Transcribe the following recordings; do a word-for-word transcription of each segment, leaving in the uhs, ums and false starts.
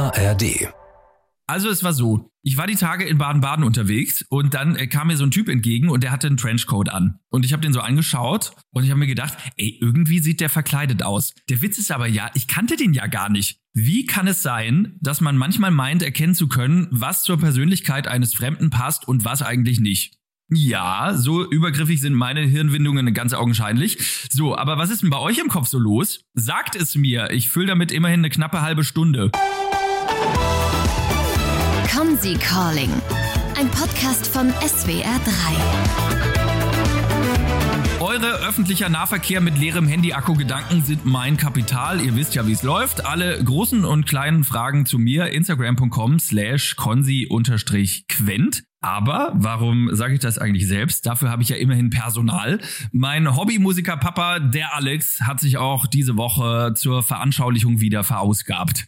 A R D. Also es war so, ich war die Tage in Baden-Baden unterwegs und dann äh, kam mir so ein Typ entgegen und der hatte einen Trenchcoat an. Und ich habe den so angeschaut und ich habe mir gedacht, ey, irgendwie sieht der verkleidet aus. Der Witz ist aber ja, ich kannte den ja gar nicht. Wie kann es sein, dass man manchmal meint, erkennen zu können, was zur Persönlichkeit eines Fremden passt und was eigentlich nicht? Ja, so übergriffig sind meine Hirnwindungen ganz augenscheinlich. So, aber was ist denn bei euch im Kopf so los? Sagt es mir, ich fülle damit immerhin eine knappe halbe Stunde. Konzi Calling, ein Podcast von S W R drei. Eure öffentlicher Nahverkehr mit leerem Handy-Akku-Gedanken sind mein Kapital. Ihr wisst ja, wie es läuft. Alle großen und kleinen Fragen zu mir, instagram.com slash konzi-quent. Aber warum sage ich das eigentlich selbst? Dafür habe ich ja immerhin Personal. Mein Hobbymusiker Papa, der Alex, hat sich auch diese Woche zur Veranschaulichung wieder verausgabt.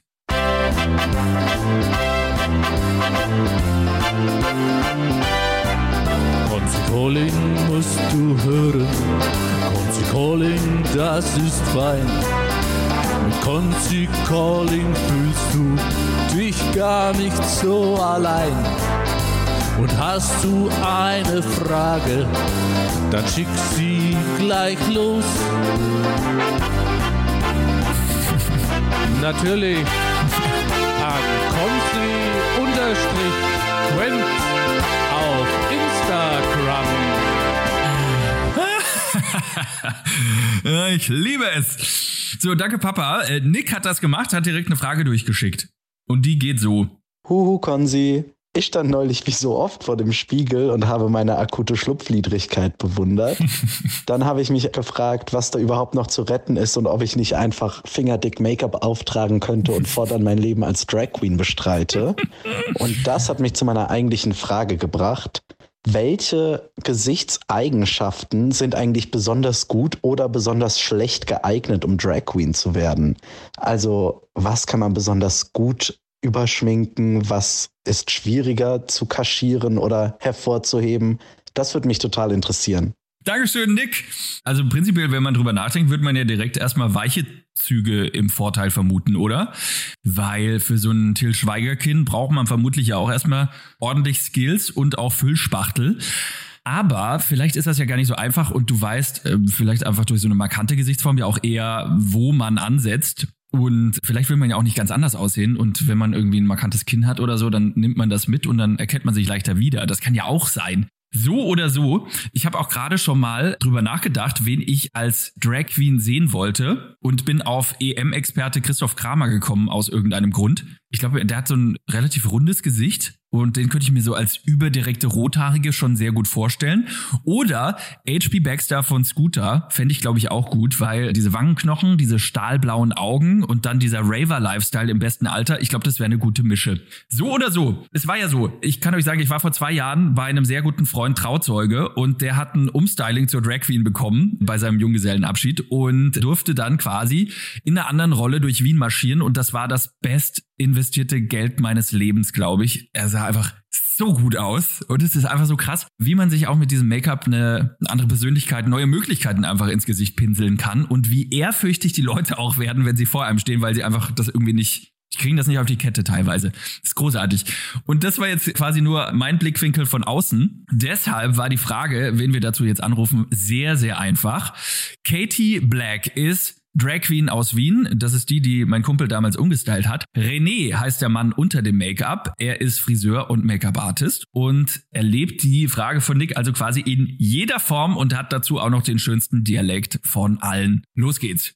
Konzi Calling musst du hören, Konzi Calling, das ist fein. Mit Konzi Calling fühlst du dich gar nicht so allein. Und hast du eine Frage, dann schick sie gleich los. Natürlich an Konzi-Quent auf Instagram. Ich liebe es. So, danke Papa. Äh, Nick hat das gemacht, hat direkt eine Frage durchgeschickt. Und die geht so. Huhu, Konzi. Ich stand neulich wie so oft vor dem Spiegel und habe meine akute Schlupfliedrigkeit bewundert. Dann habe ich mich gefragt, was da überhaupt noch zu retten ist und ob ich nicht einfach fingerdick Make-up auftragen könnte und fortan mein Leben als Drag Queen bestreite. Und das hat mich zu meiner eigentlichen Frage gebracht. Welche Gesichtseigenschaften sind eigentlich besonders gut oder besonders schlecht geeignet, um Drag Queen zu werden? Also, was kann man besonders gut überschminken, was ist schwieriger zu kaschieren oder hervorzuheben? Das würde mich total interessieren. Dankeschön, Nick. Also prinzipiell, wenn man drüber nachdenkt, wird man ja direkt erstmal weiche Züge im Vorteil vermuten, oder? Weil für so ein Til Schweiger-Kind braucht man vermutlich ja auch erstmal ordentlich Skills und auch Füllspachtel. Aber vielleicht ist das ja gar nicht so einfach und du weißt äh, vielleicht einfach durch so eine markante Gesichtsform ja auch eher, wo man ansetzt. Und vielleicht will man ja auch nicht ganz anders aussehen und wenn man irgendwie ein markantes Kinn hat oder so, dann nimmt man das mit und dann erkennt man sich leichter wieder. Das kann ja auch sein. So oder so, ich habe auch gerade schon mal drüber nachgedacht, wen ich als Drag Queen sehen wollte und bin auf E M-Experte Christoph Kramer gekommen aus irgendeinem Grund. Ich glaube, der hat so ein relativ rundes Gesicht und den könnte ich mir so als überdirekte Rothaarige schon sehr gut vorstellen. Oder H P Baxter von Scooter fände ich, glaube ich, auch gut, weil diese Wangenknochen, diese stahlblauen Augen und dann dieser Raver-Lifestyle im besten Alter, ich glaube, das wäre eine gute Mische. So oder so, es war ja so, ich kann euch sagen, ich war vor zwei Jahren bei einem sehr guten Freund Trauzeuge und der hat ein Umstyling zur Drag Queen bekommen bei seinem Junggesellenabschied und durfte dann quasi in einer anderen Rolle durch Wien marschieren und das war das best investierte Geld meines Lebens, glaube ich. Er sah einfach so gut aus und es ist einfach so krass, wie man sich auch mit diesem Make-up eine andere Persönlichkeit, neue Möglichkeiten einfach ins Gesicht pinseln kann und wie ehrfürchtig die Leute auch werden, wenn sie vor einem stehen, weil sie einfach das irgendwie nicht, die kriegen das nicht auf die Kette teilweise. Das ist großartig. Und das war jetzt quasi nur mein Blickwinkel von außen. Deshalb war die Frage, wen wir dazu jetzt anrufen, sehr, sehr einfach. Katie Black ist Drag Queen aus Wien, das ist die, die mein Kumpel damals umgestylt hat. René heißt der Mann unter dem Make-up. Er ist Friseur und Make-up-Artist und er lebt die Frage von Nick also quasi in jeder Form und hat dazu auch noch den schönsten Dialekt von allen. Los geht's.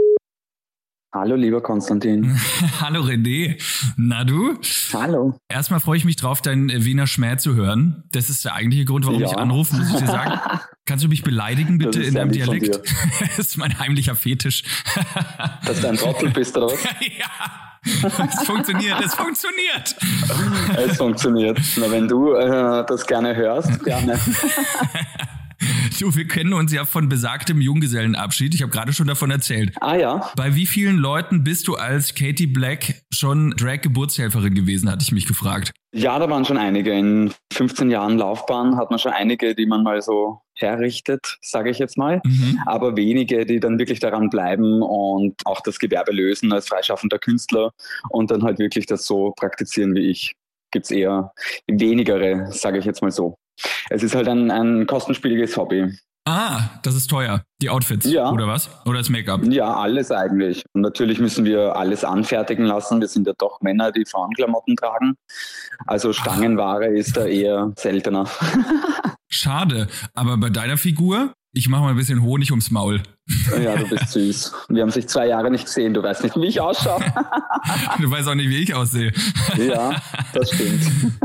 Hallo, lieber Konstantin. Hallo René. Na du? Hallo. Erstmal freue ich mich drauf, deinen Wiener Schmäh zu hören. Das ist der eigentliche Grund, warum ja. ich anrufe, muss ich dir sagen. Kannst du mich beleidigen, bitte, in deinem Dialekt? Das ist mein heimlicher Fetisch. Dass du ein Trottel bist, oder was? Ja. Es funktioniert, es funktioniert. Es funktioniert. Na, wenn du äh, das gerne hörst, gerne. Du, wir kennen uns ja von besagtem Junggesellenabschied. Ich habe gerade schon davon erzählt. Ah ja. Bei wie vielen Leuten bist du als Katie Black schon Drag-Geburtshelferin gewesen, hatte ich mich gefragt. Ja, da waren schon einige. In fünfzehn Jahren Laufbahn hat man schon einige, die man mal so herrichtet, sage ich jetzt mal. Mhm. Aber wenige, die dann wirklich daran bleiben und auch das Gewerbe lösen als freischaffender Künstler und dann halt wirklich das so praktizieren wie ich. Gibt es eher wenigere, sage ich jetzt mal so. Es ist halt ein, ein kostenspieliges Hobby. Ah, das ist teuer. Die Outfits, ja. Oder was? Oder das Make-up? Ja, alles eigentlich. Und natürlich müssen wir alles anfertigen lassen. Wir sind ja doch Männer, die Frauenklamotten tragen. Also Stangenware Ach. ist da eher seltener. Schade, aber bei deiner Figur, ich mache mal ein bisschen Honig ums Maul. Ja, du bist süß. Wir haben sich zwei Jahre nicht gesehen. Du weißt nicht, wie ich ausschaue. Du weißt auch nicht, wie ich aussehe. Ja, das stimmt.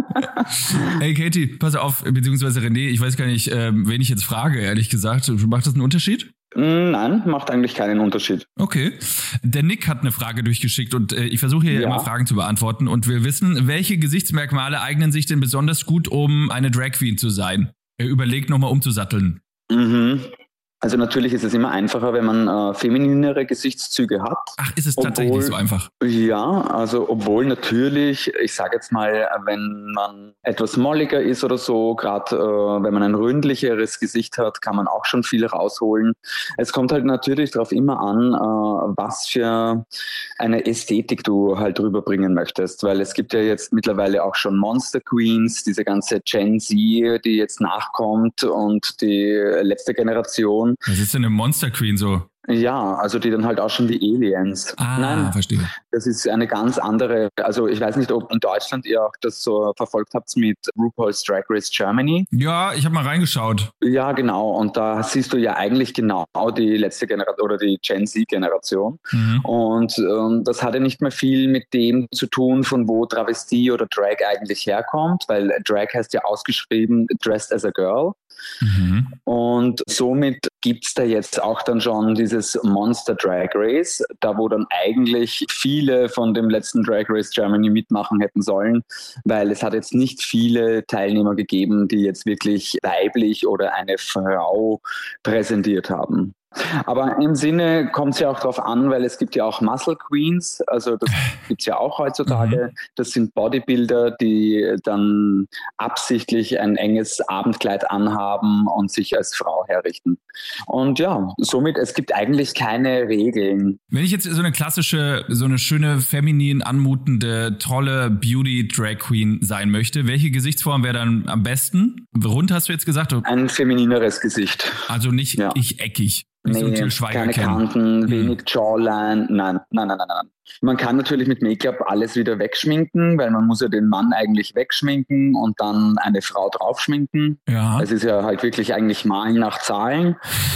Hey Katie, pass auf, beziehungsweise René, ich weiß gar nicht, ähm, wen ich jetzt frage, ehrlich gesagt. Macht das einen Unterschied? Nein, macht eigentlich keinen Unterschied. Okay. Der Nick hat eine Frage durchgeschickt und äh, ich versuche hier ja. immer Fragen zu beantworten und will wissen, welche Gesichtsmerkmale eignen sich denn besonders gut, um eine Drag Queen zu sein? Er überlegt nochmal umzusatteln. Mhm. Also natürlich ist es immer einfacher, wenn man äh, femininere Gesichtszüge hat. Ach, ist es tatsächlich obwohl, so einfach? Ja, also obwohl natürlich, ich sage jetzt mal, wenn man etwas molliger ist oder so, gerade äh, wenn man ein ründlicheres Gesicht hat, kann man auch schon viel rausholen. Es kommt halt natürlich darauf immer an, äh, was für eine Ästhetik du halt rüberbringen möchtest, weil es gibt ja jetzt mittlerweile auch schon Monster Queens, diese ganze Gen Z, die jetzt nachkommt und die letzte Generation. Was ist denn eine Monster Queen so? Ja, also die dann halt auch schon wie Aliens. Ah, Nein, verstehe. Das ist eine ganz andere, also ich weiß nicht, ob in Deutschland ihr auch das so verfolgt habt mit RuPaul's Drag Race Germany. Ja, ich habe mal reingeschaut. Ja, genau. Und da siehst du ja eigentlich genau die letzte Generation oder die Gen Z-Generation. Mhm. Und ähm, das hatte nicht mehr viel mit dem zu tun, von wo Travestie oder Drag eigentlich herkommt, weil Drag heißt ja ausgeschrieben Dressed as a Girl. Mhm. Und somit gibt es da jetzt auch dann schon dieses Monster Drag Race, da wo dann eigentlich viele von dem letzten Drag Race Germany mitmachen hätten sollen, weil es hat jetzt nicht viele Teilnehmer gegeben, die jetzt wirklich weiblich oder eine Frau präsentiert haben. Aber im Sinne kommt es ja auch darauf an, weil es gibt ja auch Muscle Queens, also das gibt es ja auch heutzutage. Das sind Bodybuilder, die dann absichtlich ein enges Abendkleid anhaben und sich als Frau herrichten. Und ja, somit, es gibt eigentlich keine Regeln. Wenn ich jetzt so eine klassische, so eine schöne, feminin anmutende, tolle Beauty-Drag-Queen sein möchte, welche Gesichtsform wäre dann am besten? Rund hast du jetzt gesagt? Ein feminineres Gesicht. Also nicht ja. ich eckig. Nicht nee, so keine Kanten, hm. wenig Jawline, nein, nein, nein, nein, nein. Man kann natürlich mit Make-up alles wieder wegschminken, weil man muss ja den Mann eigentlich wegschminken und dann eine Frau draufschminken. Ja. Es ist ja halt wirklich eigentlich Malen nach Zahlen.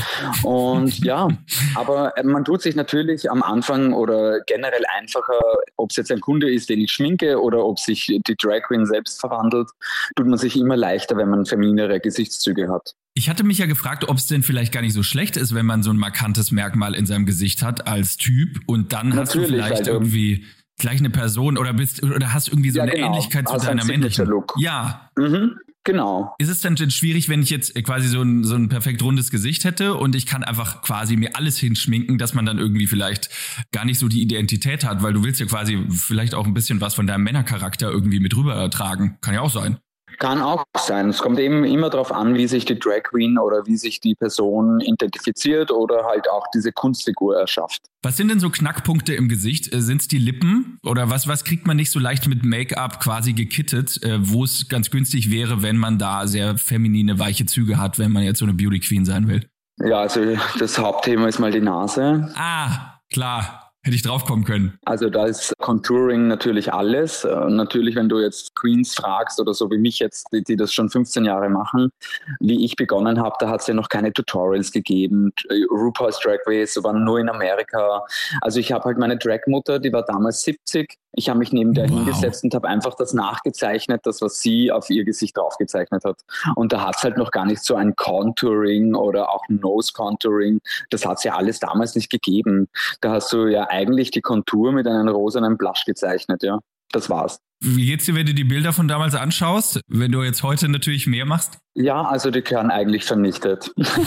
Und ja, aber man tut sich natürlich am Anfang oder generell einfacher, ob es jetzt ein Kunde ist, den ich schminke oder ob sich die Drag Queen selbst verwandelt, tut man sich immer leichter, wenn man femininere Gesichtszüge hat. Ich hatte mich ja gefragt, ob es denn vielleicht gar nicht so schlecht ist, wenn man so ein markantes Merkmal in seinem Gesicht hat als Typ und dann Natürlich, hast du vielleicht also irgendwie gleich eine Person oder bist oder hast irgendwie so ja, eine genau. Ähnlichkeit zu also deiner männlichen Look. Ja. Mhm. Genau. Ist es dann schwierig, wenn ich jetzt quasi so ein, so ein perfekt rundes Gesicht hätte und ich kann einfach quasi mir alles hinschminken, dass man dann irgendwie vielleicht gar nicht so die Identität hat, weil du willst ja quasi vielleicht auch ein bisschen was von deinem Männercharakter irgendwie mit rüber tragen. Kann ja auch sein. Kann auch sein. Es kommt eben immer darauf an, wie sich die Drag Queen oder wie sich die Person identifiziert oder halt auch diese Kunstfigur erschafft. Was sind denn so Knackpunkte im Gesicht? Sind es die Lippen oder was, was kriegt man nicht so leicht mit Make-up quasi gekittet, wo es ganz günstig wäre, wenn man da sehr feminine, weiche Züge hat, wenn man jetzt so eine Beauty Queen sein will? Ja, also das Hauptthema ist mal die Nase. Ah, klar. Hätte ich draufkommen können. Also da ist Contouring natürlich alles. Äh, natürlich, wenn du jetzt Queens fragst oder so wie mich jetzt, die, die das schon fünfzehn Jahre machen, wie ich begonnen habe, da hat es ja noch keine Tutorials gegeben. RuPaul's Drag Race war nur in Amerika. Also ich habe halt meine Dragmutter, die war damals siebzig. Ich habe mich neben der wow. hingesetzt und habe einfach das nachgezeichnet, das, was sie auf ihr Gesicht draufgezeichnet hat. Und da hat es halt noch gar nicht so ein Contouring oder auch Nose-Contouring. Das hat es ja alles damals nicht gegeben. Da hast du ja eigentlich die Kontur mit einem rosanen Blush gezeichnet, ja. Das war's. Wie geht's dir, wenn du die Bilder von damals anschaust? Wenn du jetzt heute natürlich mehr machst? Ja, also die gehören eigentlich vernichtet.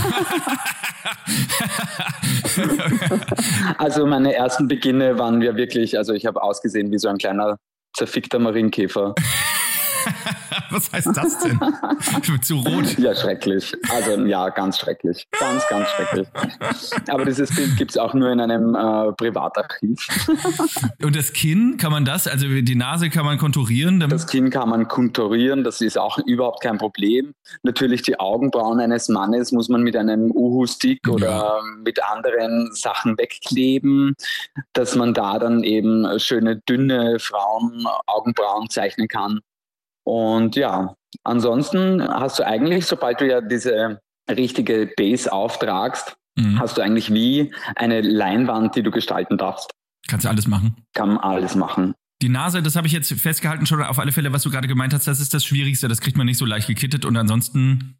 Also meine ersten Beginne waren wir wirklich, also ich habe ausgesehen wie so ein kleiner zerfickter Marienkäfer. Was heißt das denn? Zu rot? Ja, schrecklich. Also ja, ganz schrecklich. Ganz, ganz schrecklich. Aber dieses Bild gibt es auch nur in einem äh, Privatarchiv. Und das Kinn, kann man das, also die Nase kann man konturieren? Das Kinn kann man konturieren, das ist auch überhaupt kein Problem. Natürlich die Augenbrauen eines Mannes muss man mit einem Uhu-Stick oder ja. mit anderen Sachen wegkleben, dass man da dann eben schöne, dünne Frauen-Augenbrauen zeichnen kann. Und ja, ansonsten hast du eigentlich, sobald du ja diese richtige Base auftragst, mhm. hast du eigentlich wie eine Leinwand, die du gestalten darfst. Kannst du alles machen? Kann man alles machen. Die Nase, das habe ich jetzt festgehalten schon auf alle Fälle, was du gerade gemeint hast, das ist das Schwierigste, das kriegt man nicht so leicht gekittet und ansonsten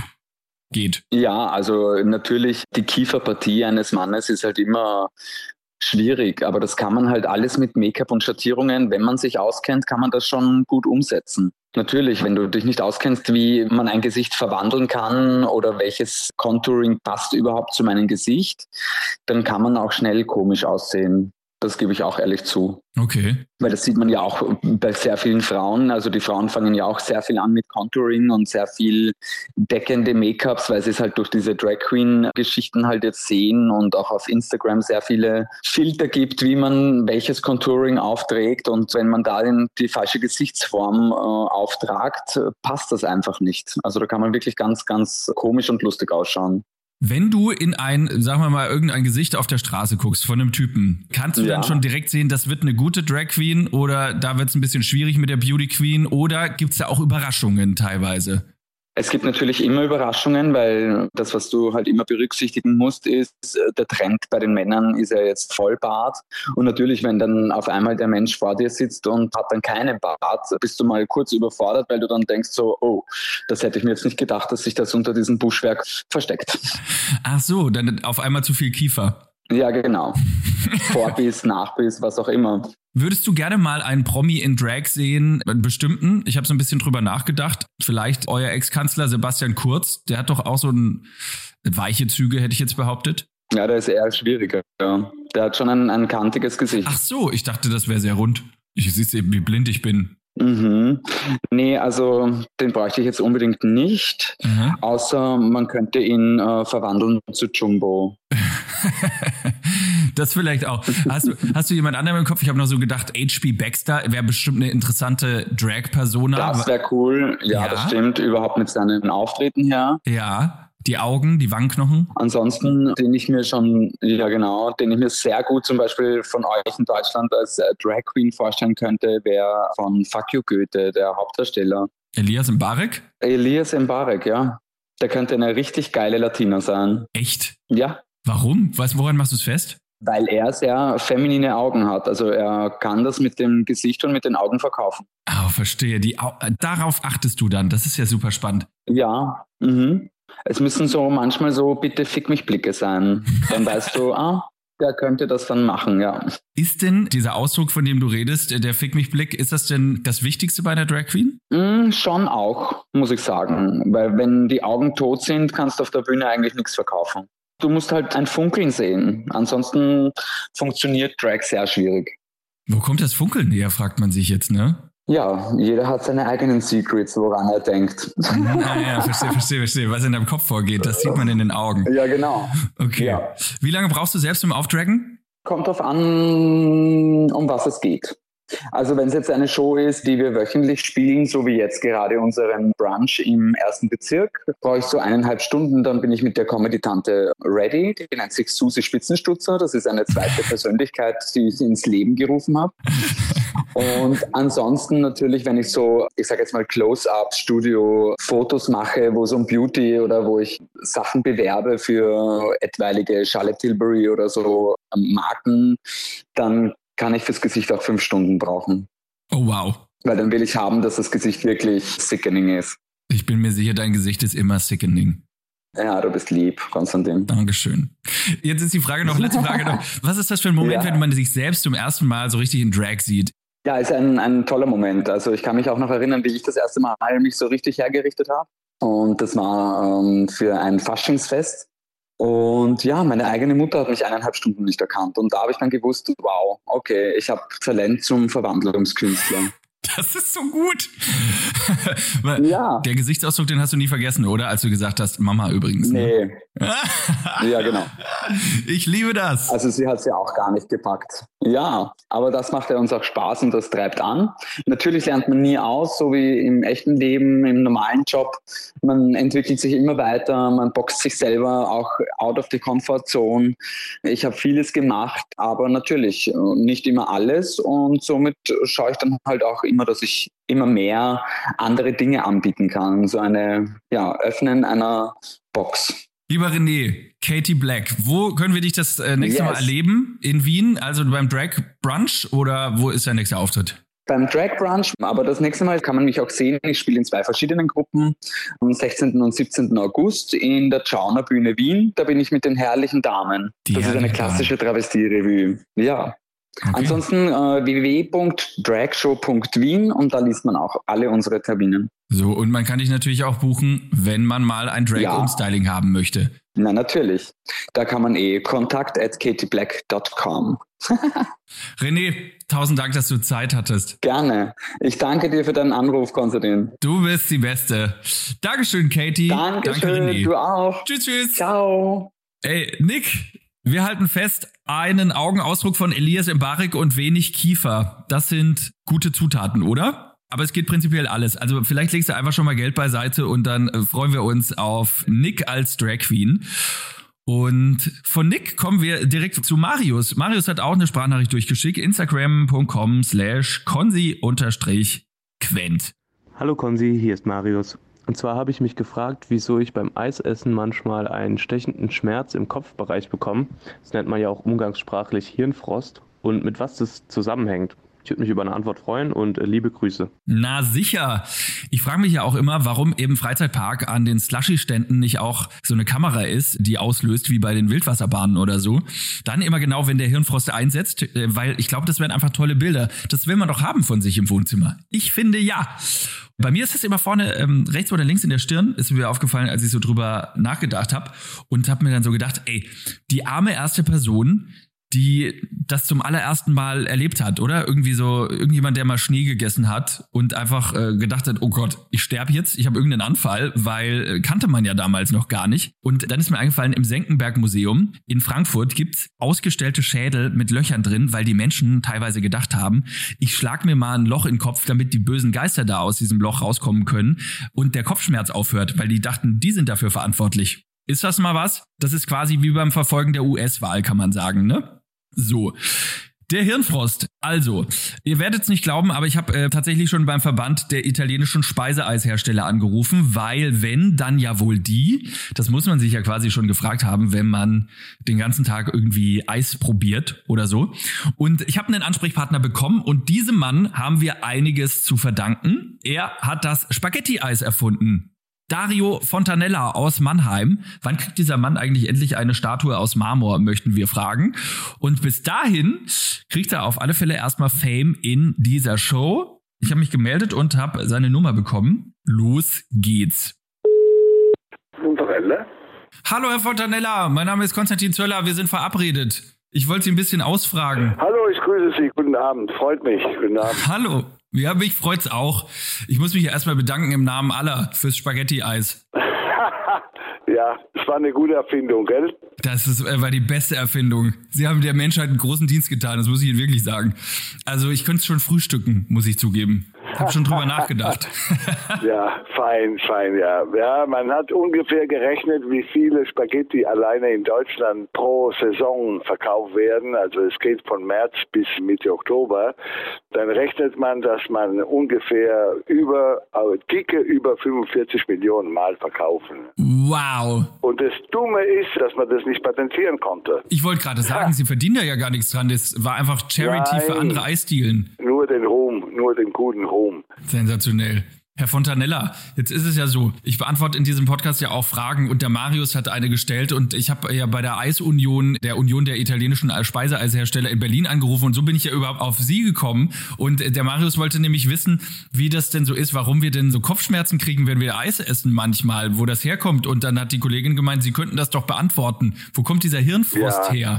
geht. Ja, also natürlich die Kieferpartie eines Mannes ist halt immer schwierig, aber das kann man halt alles mit Make-up und Schattierungen, wenn man sich auskennt, kann man das schon gut umsetzen. Natürlich, wenn du dich nicht auskennst, wie man ein Gesicht verwandeln kann oder welches Contouring passt überhaupt zu meinem Gesicht, dann kann man auch schnell komisch aussehen. Das gebe ich auch ehrlich zu. Okay. Weil das sieht man ja auch bei sehr vielen Frauen. Also die Frauen fangen ja auch sehr viel an mit Contouring und sehr viel deckende Make-ups, weil sie es halt durch diese Drag-Queen-Geschichten halt jetzt sehen und auch auf Instagram sehr viele Filter gibt, wie man welches Contouring aufträgt. Und wenn man da die falsche Gesichtsform äh, auftragt, passt das einfach nicht. Also da kann man wirklich ganz, ganz komisch und lustig ausschauen. Wenn du in ein, sagen wir mal, irgendein Gesicht auf der Straße guckst von einem Typen, kannst du ja. dann schon direkt sehen, das wird eine gute Drag Queen oder da wird es ein bisschen schwierig mit der Beauty Queen oder gibt es da auch Überraschungen teilweise? Es gibt natürlich immer Überraschungen, weil das, was du halt immer berücksichtigen musst, ist, der Trend bei den Männern ist ja jetzt Vollbart. Und natürlich, wenn dann auf einmal der Mensch vor dir sitzt und hat dann keinen Bart, bist du mal kurz überfordert, weil du dann denkst so, oh, das hätte ich mir jetzt nicht gedacht, dass sich das unter diesem Buschwerk versteckt. Ach so, dann auf einmal zu viel Kiefer. Ja, genau. Vorbiss, Nachbiss, was auch immer. Würdest du gerne mal einen Promi in Drag sehen, einen bestimmten? Ich habe so ein bisschen drüber nachgedacht. Vielleicht euer Ex-Kanzler Sebastian Kurz, der hat doch auch so ein weiche Züge, hätte ich jetzt behauptet. Ja, der ist eher schwieriger. Ja. Der hat schon ein, ein kantiges Gesicht. Ach so, ich dachte, das wäre sehr rund. Ich siehst eben, wie blind ich bin. Mhm. Nee, also den bräuchte ich jetzt unbedingt nicht, mhm. außer man könnte ihn äh, verwandeln zu Jumbo. Das vielleicht auch. Hast du, hast du jemand anderen im Kopf? Ich habe noch so gedacht, H P Baxter wäre bestimmt eine interessante Drag-Persona. Das wäre cool. Ja, ja, das stimmt. Überhaupt mit seinen Auftreten her. Ja, die Augen, die Wangenknochen. Ansonsten, den ich mir schon, ja genau, den ich mir sehr gut zum Beispiel von euch in Deutschland als äh, Drag Queen vorstellen könnte, wäre von Fuck You Goethe, der Hauptdarsteller. Elias Mbarek? Elias Mbarek, ja. Der könnte eine richtig geile Latina sein. Echt? Ja. Warum? Weißt, woran machst du es fest? Weil er sehr feminine Augen hat. Also er kann das mit dem Gesicht und mit den Augen verkaufen. Oh, verstehe. Die Au- Darauf achtest du dann. Das ist ja super spannend. Ja, mhm. Es müssen so manchmal so bitte fick mich Blicke sein. Dann weißt du, ah, der könnte das dann machen, ja. Ist denn dieser Ausdruck, von dem du redest, der fick mich Blick, ist das denn das Wichtigste bei einer Drag Queen? Mm, schon auch, muss ich sagen. Weil wenn die Augen tot sind, kannst du auf der Bühne eigentlich nichts verkaufen. Du musst halt ein Funkeln sehen. Ansonsten funktioniert Drag sehr schwierig. Wo kommt das Funkeln her, fragt man sich jetzt, ne? Ja, jeder hat seine eigenen Secrets, woran er denkt. Ah, ja, verstehe, verstehe, verstehe. Was in deinem Kopf vorgeht, das sieht man in den Augen. Ja, genau. Okay. Ja. Wie lange brauchst du selbst zum Aufdragen? Kommt drauf an, um was es geht. Also wenn es jetzt eine Show ist, die wir wöchentlich spielen, so wie jetzt gerade unseren Brunch im ersten Bezirk, brauche ich so eineinhalb Stunden, dann bin ich mit der Comedy-Tante ready. Die nennt sich Susi Spitzenstutzer. Das ist eine zweite Persönlichkeit, die ich ins Leben gerufen habe. Und ansonsten natürlich, wenn ich so, ich sage jetzt mal Close-Up-Studio-Fotos mache, wo es um Beauty oder wo ich Sachen bewerbe für etwaige Charlotte Tilbury oder so Marken, dann kann ich fürs Gesicht auch fünf Stunden brauchen. Oh, wow. Weil dann will ich haben, dass das Gesicht wirklich sickening ist. Ich bin mir sicher, dein Gesicht ist immer sickening. Ja, du bist lieb, Konstantin. Dankeschön. Jetzt ist die Frage noch, letzte Frage noch. Was ist das für ein Moment, ja. wenn man sich selbst zum ersten Mal so richtig in Drag sieht? Ja, ist ein, ein toller Moment. Also ich kann mich auch noch erinnern, wie ich das erste Mal mich so richtig hergerichtet habe. Und das war ähm, für ein Faschingsfest. Und ja, meine eigene Mutter hat mich eineinhalb Stunden nicht erkannt. Und da habe ich dann gewusst, wow, okay, ich habe Talent zum Verwandlungskünstler. Das ist so gut. Ja. Der Gesichtsausdruck, den hast du nie vergessen, oder? Als du gesagt hast, Mama übrigens. Ne? Nee. Ja, genau. Ich liebe das. Also sie hat es ja auch gar nicht gepackt. Ja, aber das macht ja uns auch Spaß und das treibt an. Natürlich lernt man nie aus, so wie im echten Leben, im normalen Job. Man entwickelt sich immer weiter, man boxt sich selber auch out of the comfort zone. Ich habe vieles gemacht, aber natürlich nicht immer alles und somit schaue ich dann halt auch immer, dass ich immer mehr andere Dinge anbieten kann. So eine, ja, Öffnen einer Box. Lieber René, Katie Black, wo können wir dich das äh, nächste Yes. Mal erleben? In Wien, also beim Drag Brunch oder wo ist der nächste Auftritt? Beim Drag Brunch, aber das nächste Mal kann man mich auch sehen. Ich spiele in zwei verschiedenen Gruppen am sechzehnten und siebzehnten August in der Tschauner Bühne Wien. Da bin ich mit den herrlichen Damen. Die das ist eine herrlichen klassische Travestie-Revue. Ja. Okay. Ansonsten äh, w w w punkt dragshow punkt wien und da liest man auch alle unsere Termine. So, und man kann dich natürlich auch buchen, wenn man mal ein Drag-Umstyling Ja. haben möchte. Na, natürlich. Da kann man eh kontakt at katieblack dot com. René, tausend Dank, dass du Zeit hattest. Gerne. Ich danke dir für deinen Anruf, Konstantin. Du bist die Beste. Dankeschön, Katie. Dankeschön, Danke, René. du auch. Tschüss, tschüss. Ciao. Ey, Nick, wir halten fest, einen Augenausdruck von Elias Mbarek und wenig Kiefer. Das sind gute Zutaten, oder? Aber es geht prinzipiell alles. Also vielleicht legst du einfach schon mal Geld beiseite und dann äh, freuen wir uns auf Nick als Drag Queen. Und von Nick kommen wir direkt zu Marius. Marius hat auch eine Sprachnachricht durchgeschickt. Instagram punkt com slash konsi unterstrich quent. Hallo Konsi, hier ist Marius. Und zwar habe ich mich gefragt, wieso ich beim Eisessen manchmal einen stechenden Schmerz im Kopfbereich bekomme. Das nennt man ja auch umgangssprachlich Hirnfrost. Und mit was das zusammenhängt. Ich würde mich über eine Antwort freuen und äh, liebe Grüße. Na sicher. Ich frage mich ja auch immer, warum im Freizeitpark an den Slushy-Ständen nicht auch so eine Kamera ist, die auslöst wie bei den Wildwasserbahnen oder so. Dann immer genau, wenn der Hirnfrost einsetzt, äh, weil ich glaube, das wären einfach tolle Bilder. Das will man doch haben von sich im Wohnzimmer. Ich finde ja. Bei mir ist es immer vorne ähm, rechts oder links in der Stirn, ist mir aufgefallen, als ich so drüber nachgedacht habe und habe mir dann so gedacht, ey, die arme erste Person, die das zum allerersten Mal erlebt hat, oder? Irgendwie so, irgendjemand, der mal Schnee gegessen hat und einfach äh, gedacht hat, oh Gott, ich sterbe jetzt, ich habe irgendeinen Anfall, weil äh, kannte man ja damals noch gar nicht. Und dann ist mir eingefallen, im Senckenberg-Museum in Frankfurt gibt's ausgestellte Schädel mit Löchern drin, weil die Menschen teilweise gedacht haben, ich schlag mir mal ein Loch in den Kopf, damit die bösen Geister da aus diesem Loch rauskommen können und der Kopfschmerz aufhört, weil die dachten, die sind dafür verantwortlich. Ist das mal was? Das ist quasi wie beim Verfolgen der U S-Wahl, kann man sagen, ne? So, der Hirnfrost. Also, ihr werdet es nicht glauben, aber ich habe äh, tatsächlich schon beim Verband der italienischen Speiseeishersteller angerufen, weil wenn, dann ja wohl die. Das muss man sich ja quasi schon gefragt haben, wenn man den ganzen Tag irgendwie Eis probiert oder so. Und ich habe einen Ansprechpartner bekommen und diesem Mann haben wir einiges zu verdanken. Er hat das Spaghetti-Eis erfunden. Dario Fontanella aus Mannheim. Wann kriegt dieser Mann eigentlich endlich eine Statue aus Marmor, möchten wir fragen. Und bis dahin kriegt er auf alle Fälle erstmal Fame in dieser Show. Ich habe mich gemeldet und habe seine Nummer bekommen. Los geht's. Fontanella? Hallo Herr Fontanella, mein Name ist Konstantin Zöller, wir sind verabredet. Ich wollte Sie ein bisschen ausfragen. Hallo, ich grüße Sie. Guten Abend. Freut mich. Guten Abend. Hallo. Ja, mich freut's auch. Ich muss mich erstmal bedanken im Namen aller fürs Spaghetti-Eis. Ja, es war eine gute Erfindung, gell? Das ist, äh, war die beste Erfindung. Sie haben der Menschheit einen großen Dienst getan, das muss ich Ihnen wirklich sagen. Also ich könnte es schon frühstücken, muss ich zugeben. Ich habe schon drüber nachgedacht. Ja, fein, fein, ja. Ja, man hat ungefähr gerechnet, wie viele Spaghetti alleine in Deutschland pro Saison verkauft werden. Also es geht von März bis Mitte Oktober. Dann rechnet man, dass man ungefähr über, also dicke über fünfundvierzig Millionen Mal verkaufen. Wow. Und das Dumme ist, dass man das nicht patentieren konnte. Ich wollte gerade sagen, Sie verdienen da ja gar nichts dran. Das war einfach Charity Nein. für andere Eisdielen. Nur den Ruhm, nur den guten Ruhm. Sensationell. Herr Fontanella, jetzt ist es ja so, ich beantworte in diesem Podcast ja auch Fragen und der Marius hat eine gestellt und ich habe ja bei der Eisunion, der Union der italienischen Speiseeishersteller in Berlin angerufen und so bin ich ja überhaupt auf Sie gekommen und der Marius wollte nämlich wissen, wie das denn so ist, warum wir denn so Kopfschmerzen kriegen, wenn wir Eis essen manchmal, wo das herkommt und dann hat die Kollegin gemeint, Sie könnten das doch beantworten. Wo kommt dieser Hirnfrost Ja. her?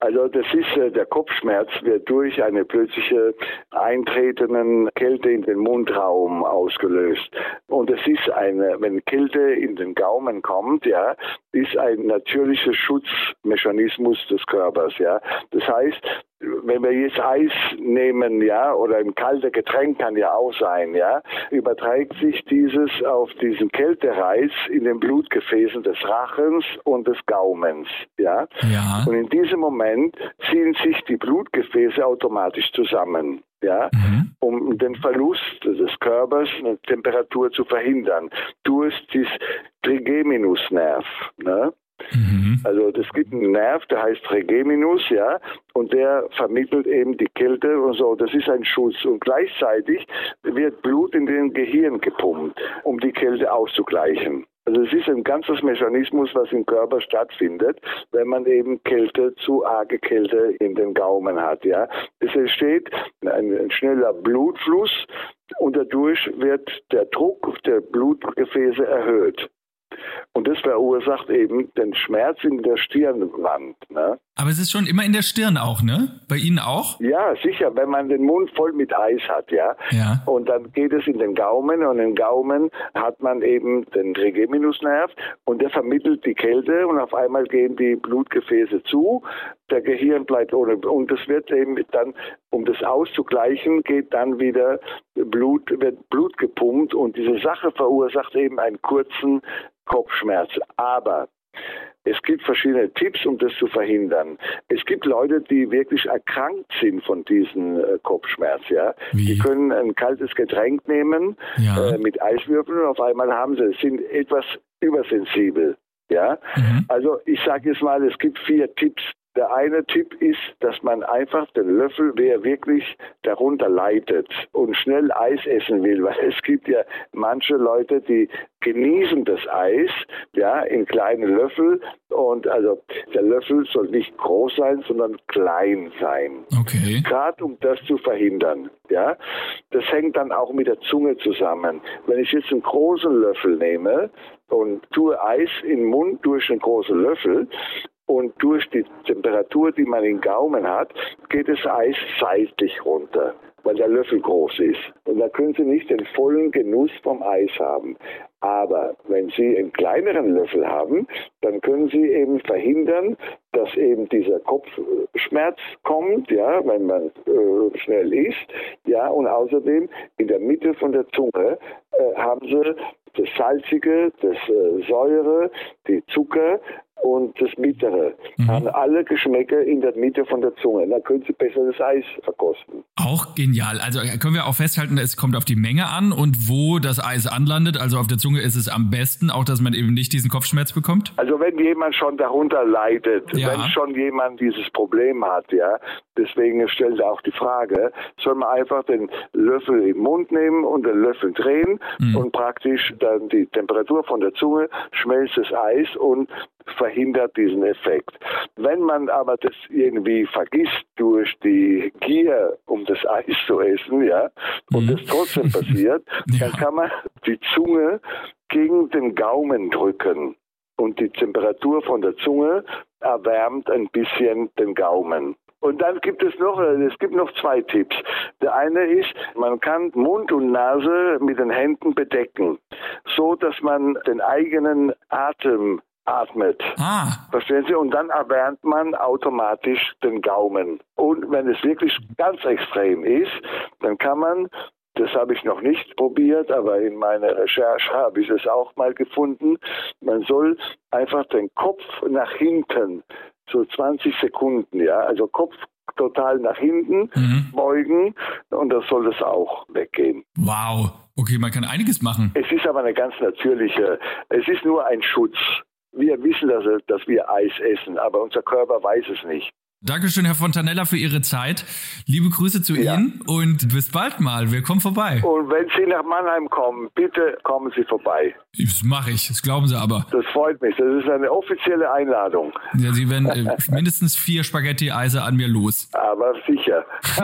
Also das ist, äh, der Kopfschmerz wird durch eine plötzliche eintretenden Kälte in den Mundraum ausgelöst. Und es ist eine, wenn Kälte in den Gaumen kommt, ja, ist ein natürlicher Schutzmechanismus des Körpers, ja. Das heißt, wenn wir jetzt Eis nehmen, ja, oder ein kaltes Getränk kann ja auch sein, ja, überträgt sich dieses auf diesen Kältereiz in den Blutgefäßen des Rachens und des Gaumens, ja. Ja. Und in diesem Moment ziehen sich die Blutgefäße automatisch zusammen, ja, mhm. um den Verlust des Körpers eine Temperatur zu verhindern durch das Trigeminusnerv, ne? Mhm. Also es gibt einen Nerv, der heißt Trigeminus, ja, und der vermittelt eben die Kälte und so. Das ist ein Schutz. Und gleichzeitig wird Blut in den Gehirn gepumpt, um die Kälte auszugleichen. Also es ist ein ganzes Mechanismus, was im Körper stattfindet, wenn man eben Kälte, zu arge Kälte in den Gaumen hat, ja. Es entsteht ein, ein schneller Blutfluss und dadurch wird der Druck der Blutgefäße erhöht. Und das verursacht eben den Schmerz in der Stirnwand. Ne? Aber es ist schon immer in der Stirn auch, ne? Bei Ihnen auch? Ja, sicher, wenn man den Mund voll mit Eis hat, ja. ja. Und dann geht es in den Gaumen und im Gaumen hat man eben den Trigeminusnerv und der vermittelt die Kälte und auf einmal gehen die Blutgefäße zu, der Gehirn bleibt ohne, und das wird eben dann, um das auszugleichen, geht dann wieder Blut, wird Blut gepumpt und diese Sache verursacht eben einen kurzen Kopfschmerz. Aber es gibt verschiedene Tipps, um das zu verhindern. Es gibt Leute, die wirklich erkrankt sind von diesem äh, Kopfschmerz. Ja, Wie? Die können ein kaltes Getränk nehmen ja. äh, mit Eiswürfeln und auf einmal haben sie, sind etwas übersensibel. Ja, mhm. Also ich sage jetzt mal, es gibt vier Tipps. Der eine Tipp ist, dass man einfach den Löffel, wer wirklich darunter leidet und schnell Eis essen will, weil es gibt ja manche Leute, die genießen das Eis, ja, in kleinen Löffel und also der Löffel soll nicht groß sein, sondern klein sein. Okay. Gerade um das zu verhindern, ja. Das hängt dann auch mit der Zunge zusammen. Wenn ich jetzt einen großen Löffel nehme und tue Eis in den Mund durch einen großen Löffel, und durch die Temperatur, die man im Gaumen hat, geht das Eis seitlich runter, weil der Löffel groß ist. Und da können Sie nicht den vollen Genuss vom Eis haben. Aber wenn Sie einen kleineren Löffel haben, dann können Sie eben verhindern, dass eben dieser Kopfschmerz kommt, ja, wenn man äh, schnell isst. Ja, und außerdem in der Mitte von der Zunge äh, haben Sie das Salzige, das äh, Säure, die Zucker und das Bittere. Mhm. Haben alle Geschmäcker in der Mitte von der Zunge. Dann können Sie besser das Eis verkosten. Auch genial. Also können wir auch festhalten, es kommt auf die Menge an und wo das Eis anlandet. Also auf der Zunge ist es am besten, auch dass man eben nicht diesen Kopfschmerz bekommt? Also wenn jemand schon darunter leidet, ja. wenn schon jemand dieses Problem hat, ja, deswegen stellt er auch die Frage, soll man einfach den Löffel im Mund nehmen und den Löffel drehen mhm. und praktisch dann die Temperatur von der Zunge schmelzt das Eis und verhindert diesen Effekt. Wenn man aber das irgendwie vergisst durch die Gier, um das Eis zu essen, ja, und das trotzdem passiert, ja. dann kann man die Zunge gegen den Gaumen drücken und die Temperatur von der Zunge erwärmt ein bisschen den Gaumen. Und dann gibt es noch, es gibt noch zwei Tipps. Der eine ist, man kann Mund und Nase mit den Händen bedecken, so dass man den eigenen Atem atmet. Ah. Verstehen Sie? Und dann erwärmt man automatisch den Gaumen. Und wenn es wirklich ganz extrem ist, dann kann man, das habe ich noch nicht probiert, aber in meiner Recherche habe ich es auch mal gefunden, man soll einfach den Kopf nach hinten, so zwanzig Sekunden, ja, also Kopf total nach hinten mhm. beugen und das soll das auch weggehen. Wow, okay, man kann einiges machen. Es ist aber eine ganz natürliche, es ist nur ein Schutz. Wir wissen, dass, dass wir Eis essen, aber unser Körper weiß es nicht. Dankeschön, Herr Fontanella, für Ihre Zeit. Liebe Grüße zu ja. Ihnen und bis bald mal. Wir kommen vorbei. Und wenn Sie nach Mannheim kommen, bitte kommen Sie vorbei. Das mache ich, das glauben Sie aber. Das freut mich, das ist eine offizielle Einladung. Ja, Sie werden äh, mindestens vier Spaghetti-Eise an mir los. Aber sicher.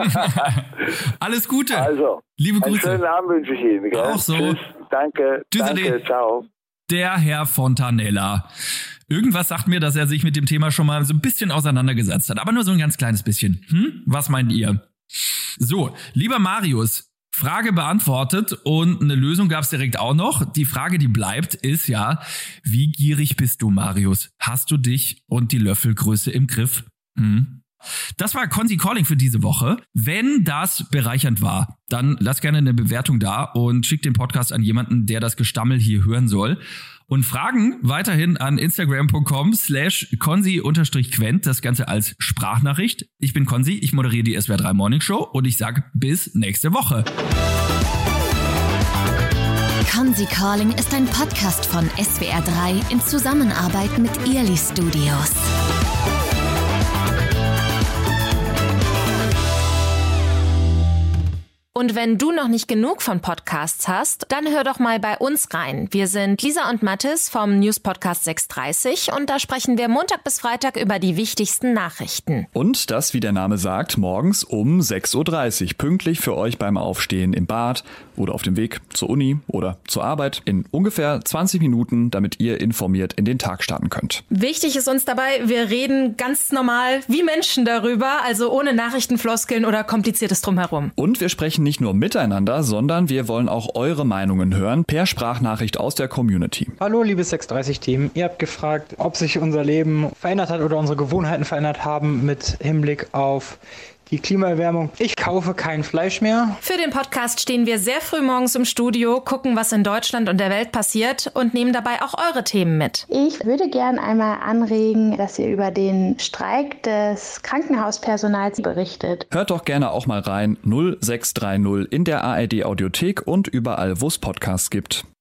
Alles Gute. Also, liebe Grüße. Einen schönen Abend wünsche ich Ihnen. Gell? Auch so. Tschüss, danke. Tschüss, danke, ciao. Der Herr Fontanella. Irgendwas sagt mir, dass er sich mit dem Thema schon mal so ein bisschen auseinandergesetzt hat. Aber nur so ein ganz kleines bisschen. Hm? Was meint ihr? So, lieber Marius, Frage beantwortet und eine Lösung gab's direkt auch noch. Die Frage, die bleibt, ist ja, wie gierig bist du, Marius? Hast du dich und die Löffelgröße im Griff? Hm? Das war Konzi Calling für diese Woche. Wenn das bereichernd war, dann lass gerne eine Bewertung da und schick den Podcast an jemanden, der das Gestammel hier hören soll. Und Fragen weiterhin an instagram.com slash konzi-quent, das Ganze als Sprachnachricht. Ich bin Konzi, ich moderiere die S W R drei Morning Show und ich sage bis nächste Woche. Konzi Calling ist ein Podcast von S W R drei in Zusammenarbeit mit Early Studios. Und wenn du noch nicht genug von Podcasts hast, dann hör doch mal bei uns rein. Wir sind Lisa und Mathis vom News Podcast sechs dreißig und da sprechen wir Montag bis Freitag über die wichtigsten Nachrichten. Und das, wie der Name sagt, morgens um sechs Uhr dreißig, pünktlich für euch beim Aufstehen im Bad oder auf dem Weg zur Uni oder zur Arbeit in ungefähr zwanzig Minuten, damit ihr informiert in den Tag starten könnt. Wichtig ist uns dabei, wir reden ganz normal wie Menschen darüber, also ohne Nachrichtenfloskeln oder kompliziertes Drumherum. Und wir sprechen nicht nur miteinander, sondern wir wollen auch eure Meinungen hören per Sprachnachricht aus der Community. Hallo liebes sechs dreißig-Team, ihr habt gefragt, ob sich unser Leben verändert hat oder unsere Gewohnheiten verändert haben mit Hinblick auf die Klimaerwärmung. Ich kaufe kein Fleisch mehr. Für den Podcast stehen wir sehr früh morgens im Studio, gucken, was in Deutschland und der Welt passiert und nehmen dabei auch eure Themen mit. Ich würde gern einmal anregen, dass ihr über den Streik des Krankenhauspersonals berichtet. Hört doch gerne auch mal rein null sechs drei null in der A R D Audiothek und überall, wo es Podcasts gibt.